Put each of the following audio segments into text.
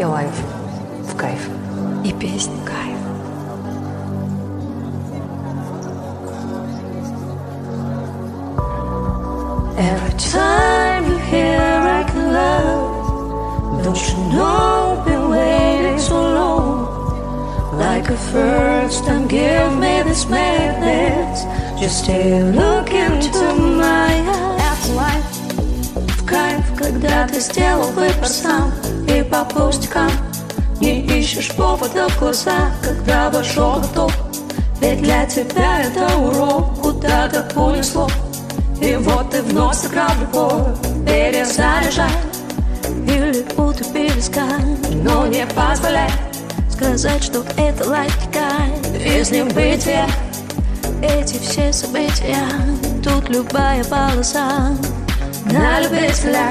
И лайф в кайф. И песня кайф. Every time you hear I can love, don't you know, been waiting so long. Like a first time, give me this madness. Just stay look into my eyes. Afterlife в кайф, когда ты сделал выбор сам. И по пустякам не ищешь повода в глаза, когда вошел готов. Ведь для тебя это урок, куда-то понесло. И вот ты вновь сыграл в любовь, перезаряжай. Или утопи виска, но не позволяй сказать, что это лайф-кайф из небытия. Эти все события, тут любая полоса на любителя.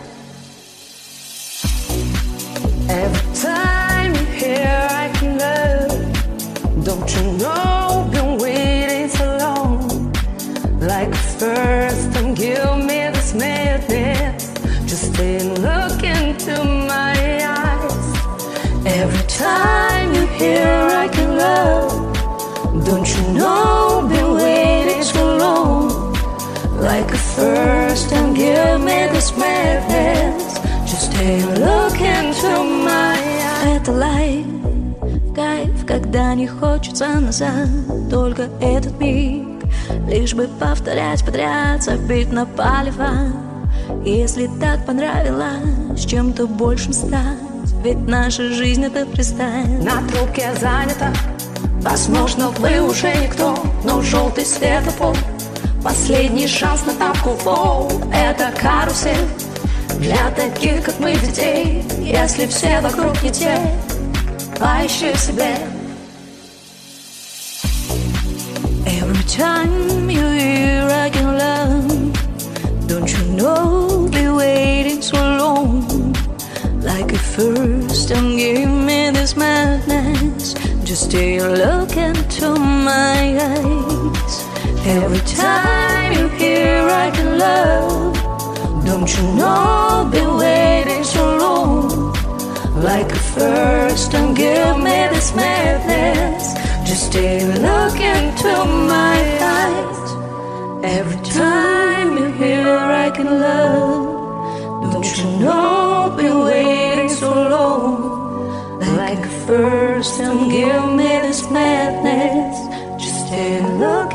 Every time you hear I can love, don't you know, been waiting so long. Like first time, give me this madness. Just stay and look into my eyes. Every time you hear I can love, don't you know, been waiting so long. Like first time, give me this madness. Just stay and look into my eyes. Это лайф, кайф, когда не хочется назад, только этот миг. Лишь бы повторять подряд, забить на палево. Если так понравилось, чем-то большим стать. Ведь наша жизнь это пристань. На трубке занята. Возможно, вы уже никто, но желтый светофор. Последний шанс на тапку фол. Это карусель для таких, как мы, детей. Если все вокруг не те, поищи себе. Every time you hear I can love, don't you know, be waiting so long. Like a first time, give me this madness. Just stay and look into my eyes. Every time you hear I can love, don't you know, be waiting so long. Like a first time, give me this madness. Just stay and look into my eyes. Every time you hear I can love, don't you know, been waiting so long. Like a first time, give me this madness. Just stay and look